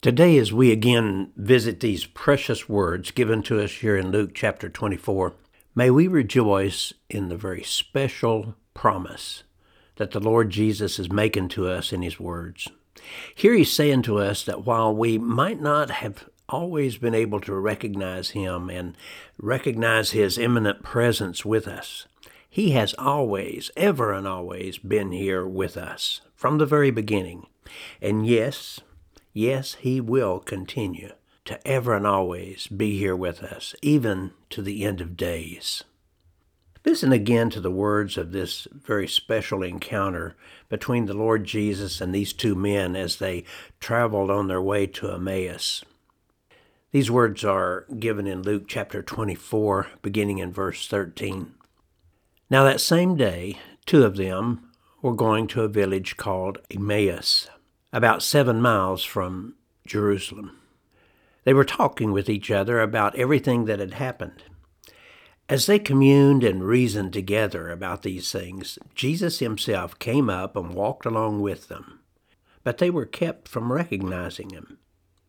Today, as we again visit these precious words given to us here in Luke chapter 24, may we rejoice in the very special promise that the Lord Jesus is making to us in His words. Here He's saying to us that while we might not have always been able to recognize Him and recognize His imminent presence with us, He has always, ever and always been here with us from the very beginning. And yes, He will continue to ever and always be here with us, even to the end of days. Listen again to the words of this very special encounter between the Lord Jesus and these two men as they traveled on their way to Emmaus. These words are given in Luke chapter 24, beginning in verse 13. Now that same day, two of them were going to a village called Emmaus, about 7 miles from Jerusalem. They were talking with each other about everything that had happened. As they communed and reasoned together about these things, Jesus Himself came up and walked along with them, but they were kept from recognizing Him.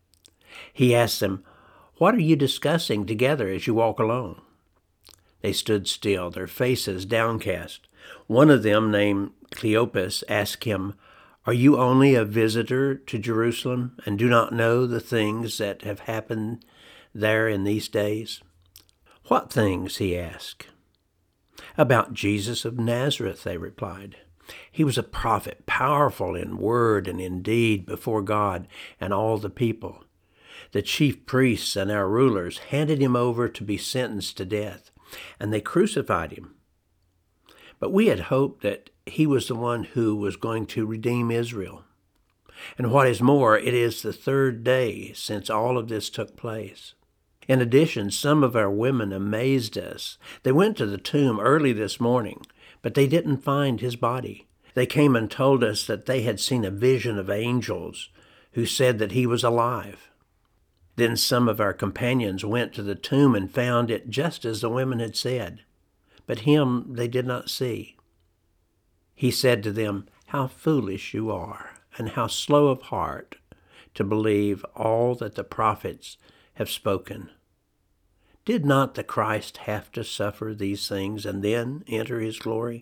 He asked them, "What are you discussing together as you walk along?" They stood still, their faces downcast. One of them, named Cleopas, asked Him, "Are you only a visitor to Jerusalem and do not know the things that have happened there in these days?" "What things?" he asked. "About Jesus of Nazareth," they replied. "He was a prophet, powerful in word and in deed before God and all the people. The chief priests and our rulers handed Him over to be sentenced to death, and they crucified Him. But we had hoped that He was the one who was going to redeem Israel. And what is more, it is the 3rd day since all of this took place. In addition, some of our women amazed us. They went to the tomb early this morning, but they didn't find His body. They came and told us that they had seen a vision of angels who said that He was alive. Then some of our companions went to the tomb and found it just as the women had said, but Him they did not see." He said to them, "How foolish you are, and how slow of heart to believe all that the prophets have spoken. Did not the Christ have to suffer these things and then enter His glory?"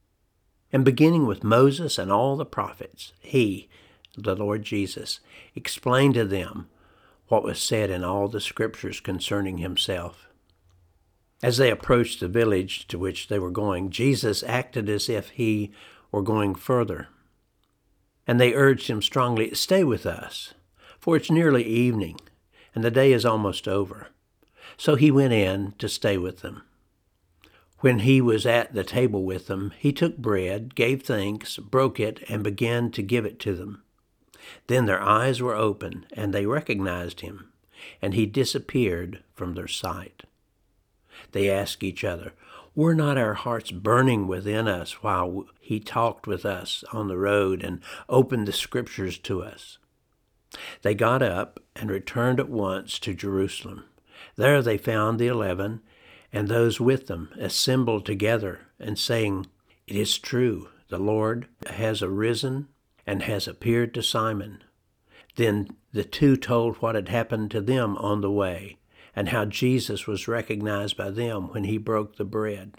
And beginning with Moses and all the prophets, He, the Lord Jesus, explained to them what was said in all the scriptures concerning Himself. As they approached the village to which they were going, Jesus acted as if He were going further. And they urged Him strongly, "Stay with us, for it's nearly evening, and the day is almost over." So He went in to stay with them. When He was at the table with them, He took bread, gave thanks, broke it, and began to give it to them. Then their eyes were opened, and they recognized Him, and He disappeared from their sight. They asked each other, "Were not our hearts burning within us while He talked with us on the road and opened the Scriptures to us?" They got up and returned at once to Jerusalem. There they found the 11 and those with them assembled together and saying, "It is true, the Lord has arisen and has appeared to Simon." Then the two told what had happened to them on the way, and how Jesus was recognized by them when He broke the bread.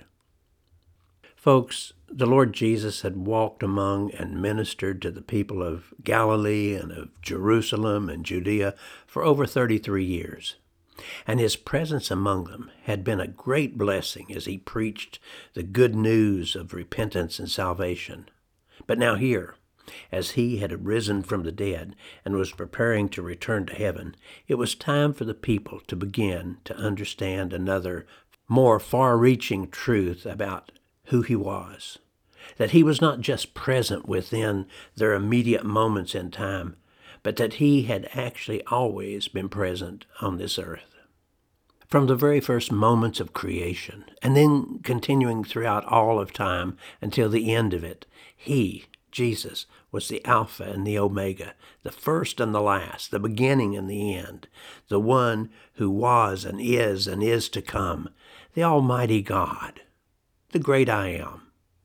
Folks, the Lord Jesus had walked among and ministered to the people of Galilee and of Jerusalem and Judea for over 33 years. And His presence among them had been a great blessing as He preached the good news of repentance and salvation. But now here, as He had risen from the dead and was preparing to return to heaven, it was time for the people to begin to understand another, more far-reaching truth about who He was. That He was not just present within their immediate moments in time, but that He had actually always been present on this earth. From the very first moments of creation, and then continuing throughout all of time until the end of it, He, Jesus, was the Alpha and the Omega, the first and the last, the beginning and the end, the one who was and is to come, the Almighty God, the great I Am.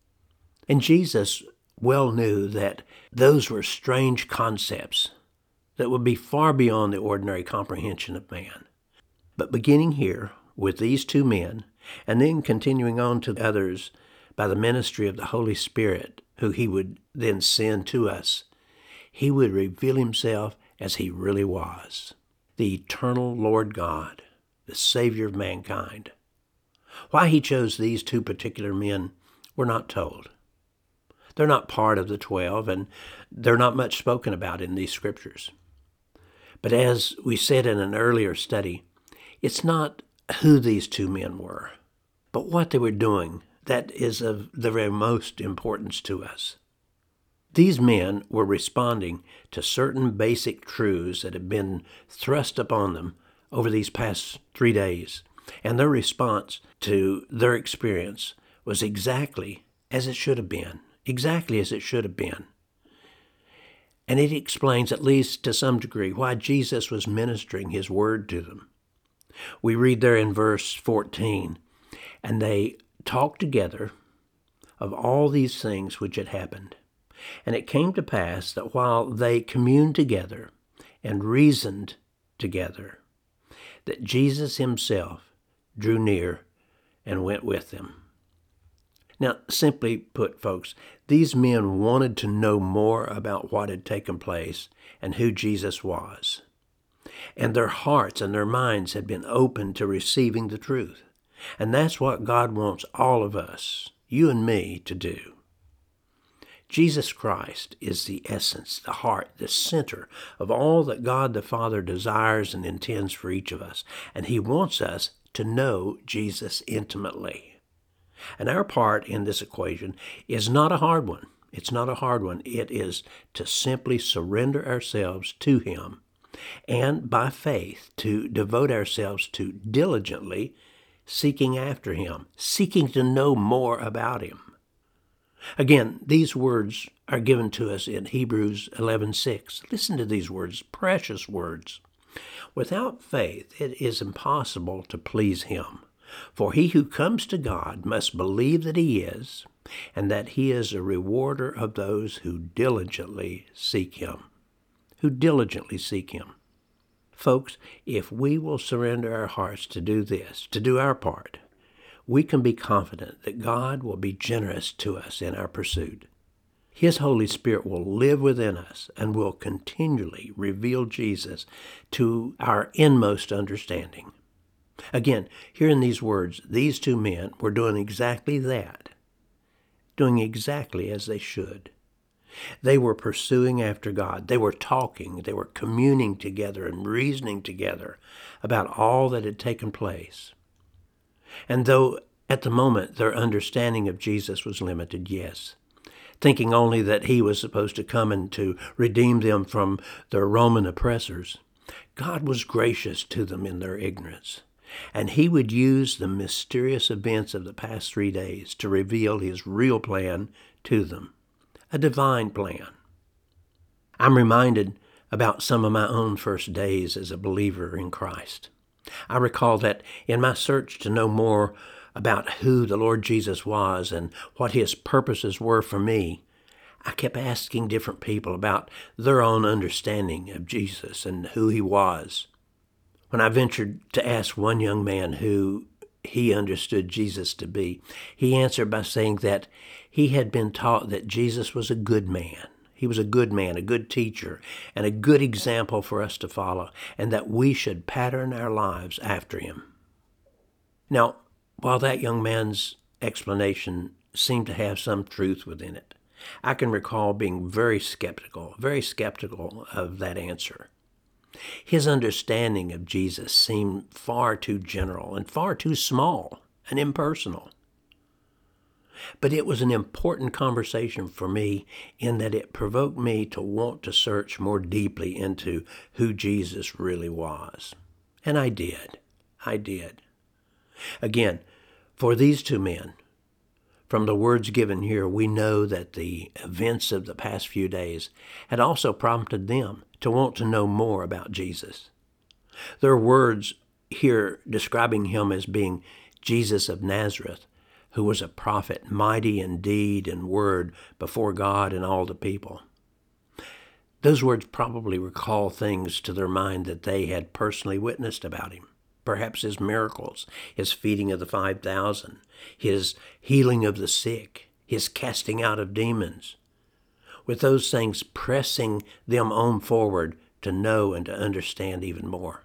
And Jesus well knew that those were strange concepts that would be far beyond the ordinary comprehension of man. But beginning here with these two men, and then continuing on to others by the ministry of the Holy Spirit, who he would then send to us, he would reveal himself as he really was, the eternal Lord God, the Savior of mankind. Why he chose these two particular men, we're not told. They're not part of the 12, and they're not much spoken about in these scriptures. But as we said in an earlier study, it's not who these two men were, but what they were doing that is of the very most importance to us. These men were responding to certain basic truths that had been thrust upon them over these past 3 days, and their response to their experience was exactly as it should have been, exactly as it should have been. And it explains, at least to some degree, why Jesus was ministering his word to them. We read there in verse 14, and they talked together of all these things which had happened. And it came to pass that while they communed together and reasoned together, that Jesus himself drew near and went with them. Now, simply put, folks, these men wanted to know more about what had taken place and who Jesus was. And their hearts and their minds had been open to receiving the truth. And that's what God wants all of us, you and me, to do. Jesus Christ is the essence, the heart, the center of all that God the Father desires and intends for each of us. And he wants us to know Jesus intimately. And our part in this equation is not a hard one. It's not a hard one. It is to simply surrender ourselves to him and by faith to devote ourselves to diligently seeking after him, seeking to know more about him. Again, these words are given to us in Hebrews 11:6. Listen to these words, precious words. Without faith, it is impossible to please him. For he who comes to God must believe that he is, and that he is a rewarder of those who diligently seek him. Who diligently seek him. Folks, if we will surrender our hearts to do this, to do our part, we can be confident that God will be generous to us in our pursuit. His Holy Spirit will live within us and will continually reveal Jesus to our inmost understanding. Again, here in these words, these two men were doing exactly that, doing exactly as they should. They were pursuing after God. They were talking, they were communing together and reasoning together about all that had taken place. And though at the moment their understanding of Jesus was limited, yes, thinking only that he was supposed to come and to redeem them from their Roman oppressors, God was gracious to them in their ignorance. And he would use the mysterious events of the past 3 days to reveal his real plan to them, a divine plan. I'm reminded about some of my own first days as a believer in Christ. I recall that in my search to know more about who the Lord Jesus was and what his purposes were for me, I kept asking different people about their own understanding of Jesus and who he was. When I ventured to ask one young man who he understood Jesus to be, he answered by saying that he had been taught that Jesus was a good man. He was a good man, a good teacher, and a good example for us to follow, and that we should pattern our lives after him. Now, while that young man's explanation seemed to have some truth within it, I can recall being very skeptical of that answer. His understanding of Jesus seemed far too general and far too small and impersonal. But it was an important conversation for me in that it provoked me to want to search more deeply into who Jesus really was. And I did. Again, for these two men, from the words given here, we know that the events of the past few days had also prompted them to want to know more about Jesus. Their words here describing him as being Jesus of Nazareth, who was a prophet, mighty in deed and word before God and all the people. Those words probably recall things to their mind that they had personally witnessed about him. Perhaps his miracles, his feeding of the 5,000, his healing of the sick, his casting out of demons, with those things pressing them on forward to know and to understand even more.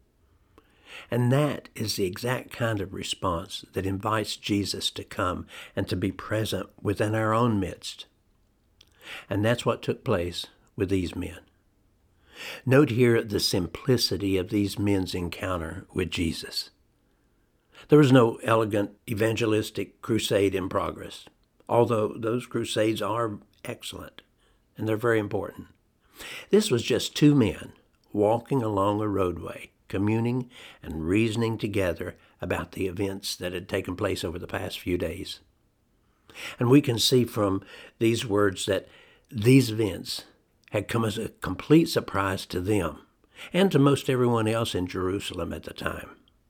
And that is the exact kind of response that invites Jesus to come and to be present within our own midst. And that's what took place with these men. Note here the simplicity of these men's encounter with Jesus. There was no elegant evangelistic crusade in progress, although those crusades are excellent and they're very important. This was just two men walking along a roadway, communing and reasoning together about the events that had taken place over the past few days. And we can see from these words that these events had come as a complete surprise to them and to most everyone else in Jerusalem at the time.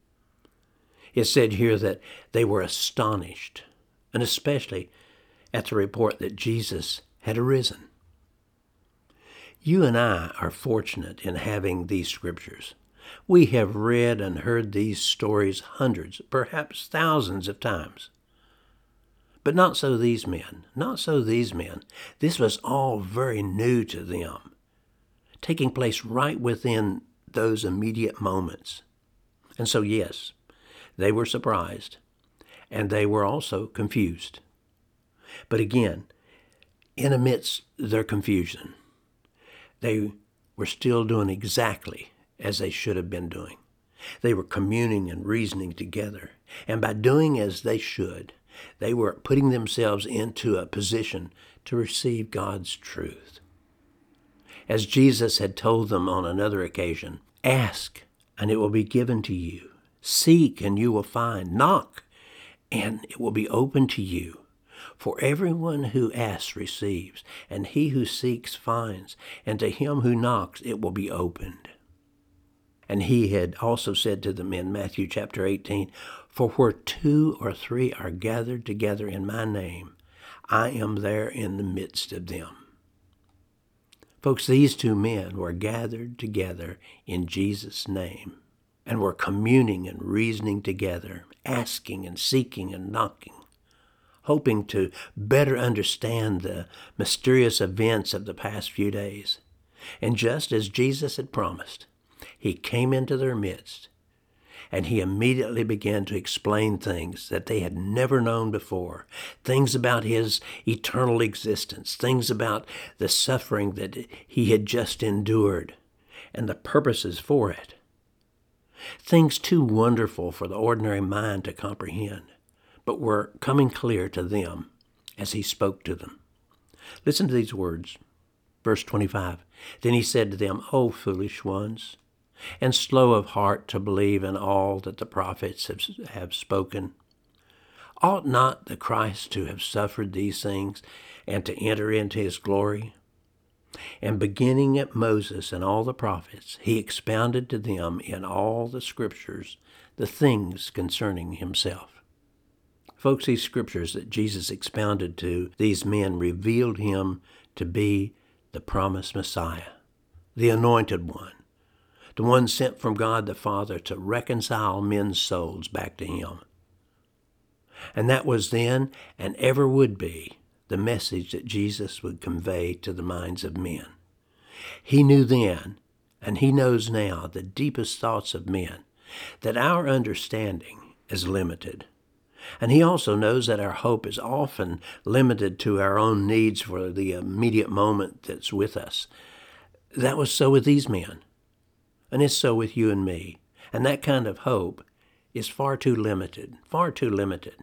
It's said here that they were astonished, and especially at the report that Jesus had arisen. You and I are fortunate in having these scriptures. We have read and heard these stories hundreds, perhaps thousands of times. But not so these men. Not so these men. This was all very new to them, taking place right within those immediate moments. And so, yes, they were surprised, and they were also confused. But again, in amidst their confusion, they were still doing exactly as they should have been doing. They were communing and reasoning together, and by doing as they should, they were putting themselves into a position to receive God's truth. As Jesus had told them on another occasion, ask and it will be given to you. Seek and you will find. Knock and it will be open to you. For everyone who asks receives, and he who seeks finds, and to him who knocks it will be opened. And he had also said to them in Matthew chapter 18, for where 2 or 3 are gathered together in my name, I am there in the midst of them. Folks, these two men were gathered together in Jesus' name and were communing and reasoning together, asking and seeking and knocking, hoping to better understand the mysterious events of the past few days. And just as Jesus had promised, he came into their midst, and he immediately began to explain things that they had never known before, things about his eternal existence, things about the suffering that he had just endured, and the purposes for it. Things too wonderful for the ordinary mind to comprehend, but were coming clear to them as he spoke to them. Listen to these words. Verse 25, then he said to them, O foolish ones, and slow of heart to believe in all that the prophets have spoken. Ought not the Christ to have suffered these things and to enter into his glory? And beginning at Moses and all the prophets, he expounded to them in all the scriptures the things concerning himself. Folks, these scriptures that Jesus expounded to these men revealed him to be the promised Messiah, the anointed one, the one sent from God the Father to reconcile men's souls back to him. And that was then and ever would be the message that Jesus would convey to the minds of men. He knew then, and he knows now, the deepest thoughts of men, that our understanding is limited. And he also knows that our hope is often limited to our own needs for the immediate moment that's with us. That was so with these men. And it's so with you and me. And that kind of hope is far too limited, far too limited.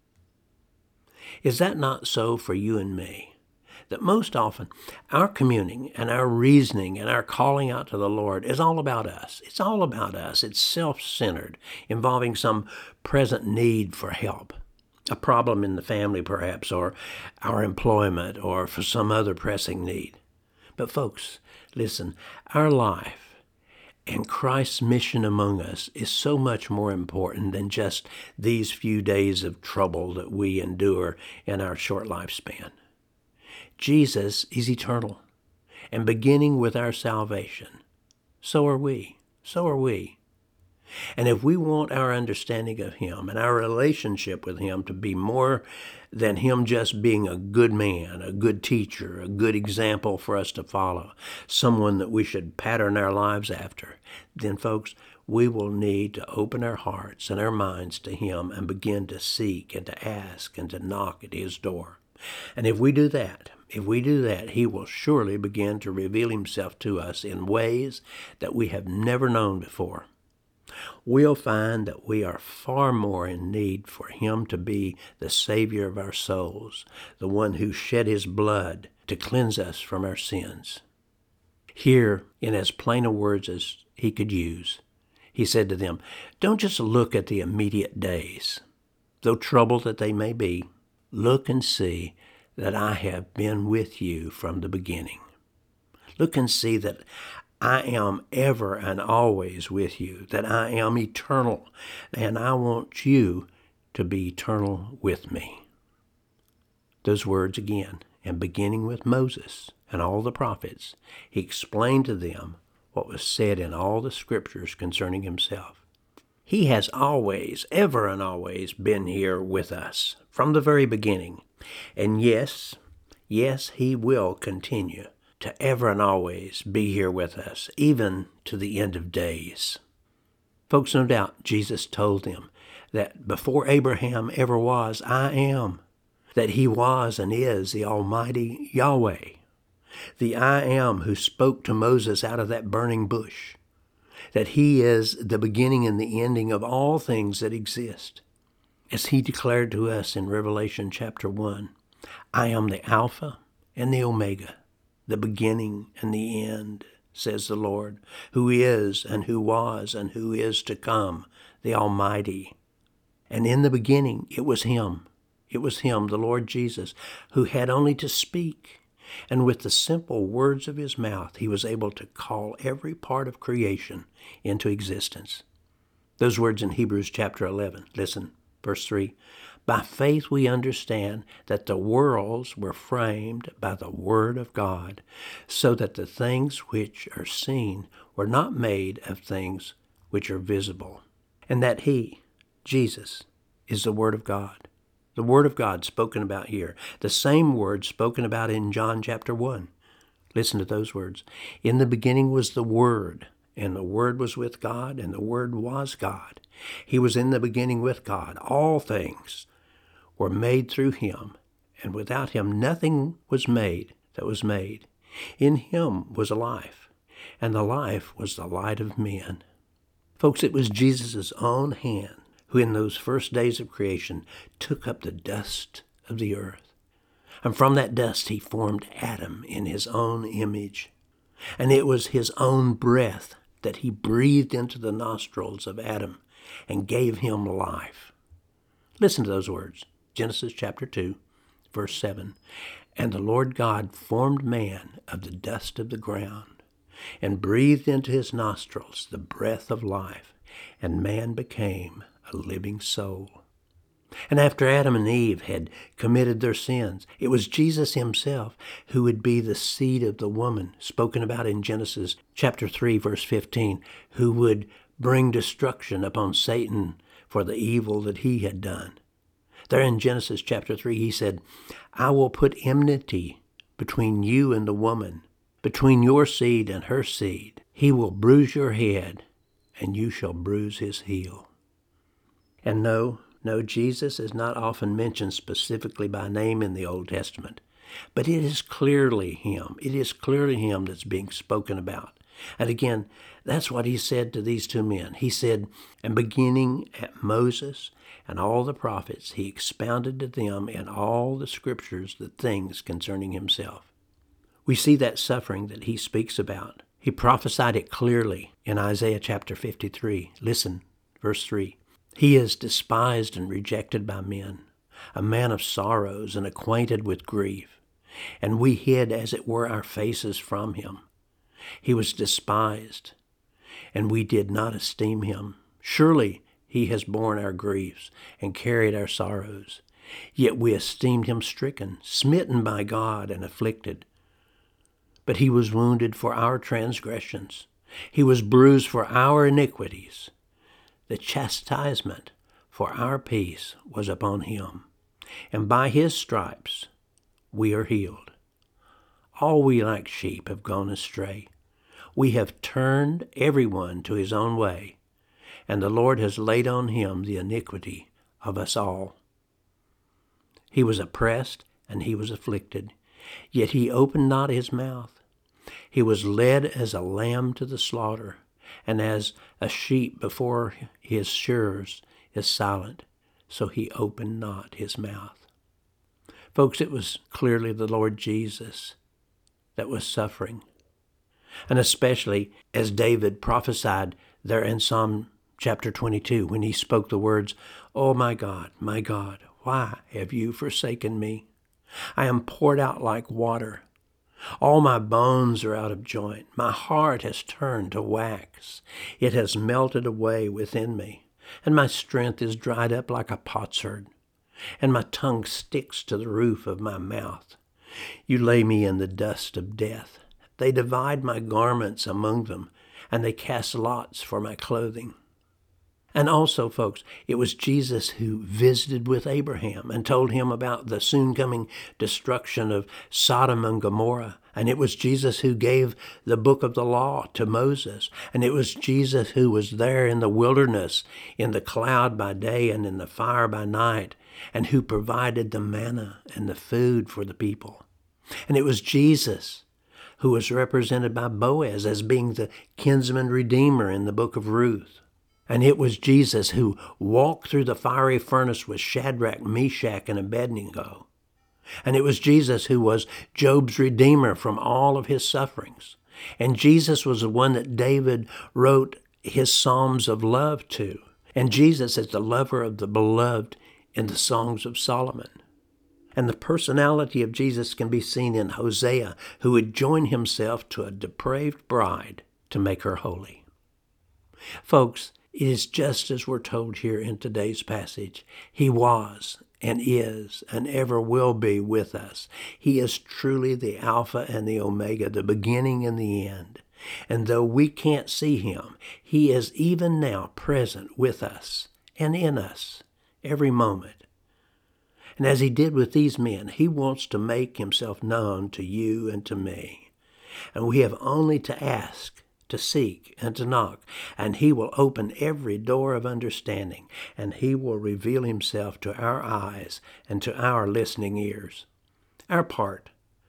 Is that not so for you and me? That most often our communing and our reasoning and our calling out to the Lord is all about us. It's all about us. It's self-centered, involving some present need for help, a problem in the family perhaps, or our employment, or for some other pressing need. But folks, listen, our life and Christ's mission among us is so much more important than just these few days of trouble that we endure in our short lifespan. Jesus is eternal, and beginning with our salvation. So are we. So are we. And if we want our understanding of him and our relationship with him to be more than him just being a good man, a good teacher, a good example for us to follow, someone that we should pattern our lives after, then folks, we will need to open our hearts and our minds to him and begin to seek and to ask and to knock at his door. And if we do that, he will surely begin to reveal himself to us in ways that we have never known before. We'll find that we are far more in need for him to be the Savior of our souls, the one who shed his blood to cleanse us from our sins. Here, in as plain a words as he could use, he said to them, don't just look at the immediate days. Though troubled that they may be, look and see that I have been with you from the beginning. Look and see that I am ever and always with you, that I am eternal, and I want you to be eternal with me. Those words again, and beginning with Moses and all the prophets, he explained to them what was said in all the scriptures concerning himself. He has always, ever and always been here with us from the very beginning. And yes, he will continue to ever and always be here with us, even to the end of days. Folks, no doubt Jesus told them that before Abraham ever was, I am, that he was and is the Almighty Yahweh, the I am who spoke to Moses out of that burning bush, that he is the beginning and the ending of all things that exist. As he declared to us in Revelation chapter 1, I am the Alpha and the Omega, the beginning and the end, says the Lord, who is and who was and who is to come, the Almighty. And in the beginning, it was him, the Lord Jesus, who had only to speak. And with the simple words of his mouth, he was able to call every part of creation into existence. Those words in Hebrews chapter 11, listen, verse 3. By faith we understand that the worlds were framed by the word of God, so that the things which are seen were not made of things which are visible, and that he, Jesus, is the Word of God. The Word of God spoken about here, the same word spoken about in John chapter 1. Listen to those words. In the beginning was the Word, and the Word was with God, and the Word was God. He was in the beginning with God. All things were made through him, and without him nothing was made that was made. In him was life, and the life was the light of men. Folks, it was Jesus' own hand who in those first days of creation took up the dust of the earth. And from that dust he formed Adam in his own image. And it was his own breath that he breathed into the nostrils of Adam and gave him life. Listen to those words. Genesis chapter 2, verse 7. And the Lord God formed man of the dust of the ground and breathed into his nostrils the breath of life, and man became a living soul. And after Adam and Eve had committed their sins, it was Jesus himself who would be the seed of the woman, spoken about in Genesis chapter 3, verse 15, who would bring destruction upon Satan for the evil that he had done. There in Genesis chapter 3, he said, I will put enmity between you and the woman, between your seed and her seed. He will bruise your head, and you shall bruise his heel. And no, Jesus is not often mentioned specifically by name in the Old Testament, but it is clearly him. It is clearly him that's being spoken about. And again, that's what he said to these two men. He said, and beginning at Moses and all the prophets, he expounded to them in all the scriptures the things concerning himself. We see that suffering that he speaks about. He prophesied it clearly in Isaiah chapter 53. Listen, verse 3. He is despised and rejected by men, a man of sorrows and acquainted with grief. And we hid, as it were, our faces from him. He was despised, and we did not esteem him. Surely he has borne our griefs and carried our sorrows. Yet we esteemed him stricken, smitten by God, and afflicted. But he was wounded for our transgressions. He was bruised for our iniquities. The chastisement for our peace was upon him, and by his stripes we are healed. All we like sheep have gone astray. We have turned everyone to his own way, and the Lord has laid on him the iniquity of us all. He was oppressed and he was afflicted, yet he opened not his mouth. He was led as a lamb to the slaughter, and as a sheep before his shearers is silent, so he opened not his mouth. Folks, it was clearly the Lord Jesus that was suffering. And especially as David prophesied there in Psalm chapter 22, when he spoke the words, "Oh my God, why have you forsaken me? I am poured out like water. All my bones are out of joint. My heart has turned to wax. It has melted away within me, and my strength is dried up like a potsherd, and my tongue sticks to the roof of my mouth. You lay me in the dust of death. They divide my garments among them, and they cast lots for my clothing." And also, folks, it was Jesus who visited with Abraham and told him about the soon coming destruction of Sodom and Gomorrah. And it was Jesus who gave the book of the law to Moses. And it was Jesus who was there in the wilderness, in the cloud by day and in the fire by night, and who provided the manna and the food for the people. And it was Jesus who was represented by Boaz as being the kinsman redeemer in the book of Ruth. And it was Jesus who walked through the fiery furnace with Shadrach, Meshach, and Abednego. And it was Jesus who was Job's redeemer from all of his sufferings. And Jesus was the one that David wrote his psalms of love to. And Jesus is the lover of the beloved in the Songs of Solomon. And the personality of Jesus can be seen in Hosea, who would join himself to a depraved bride to make her holy. Folks, it is just as we're told here in today's passage. He was and is and ever will be with us. He is truly the Alpha and the Omega, the beginning and the end. And though we can't see him, he is even now present with us and in us every moment. And as he did with these men, he wants to make himself known to you and to me. And we have only to ask, to seek, and to knock, and he will open every door of understanding, and he will reveal himself to our eyes and to our listening ears. Our part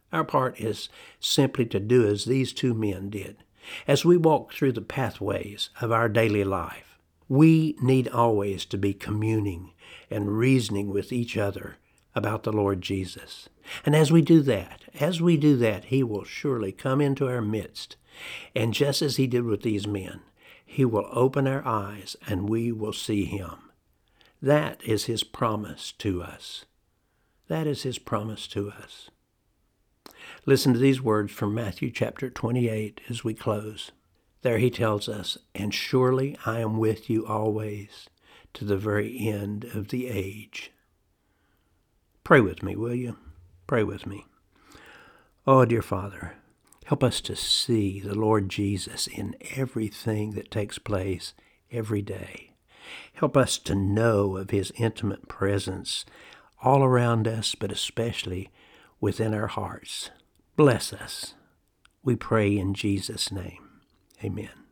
is simply to do as these two men did. As we walk through the pathways of our daily life, we need always to be communing and reasoning with each other about the Lord Jesus. And as we do that, he will surely come into our midst. And just as he did with these men, he will open our eyes and we will see him. That is his promise to us. That is his promise to us. Listen to these words from Matthew chapter 28 as we close. There he tells us, "And surely I am with you always to the very end of the age." Pray with me, will you? Pray with me. Oh, dear Father, help us to see the Lord Jesus in everything that takes place every day. Help us to know of his intimate presence all around us, but especially within our hearts. Bless us. We pray in Jesus' name. Amen.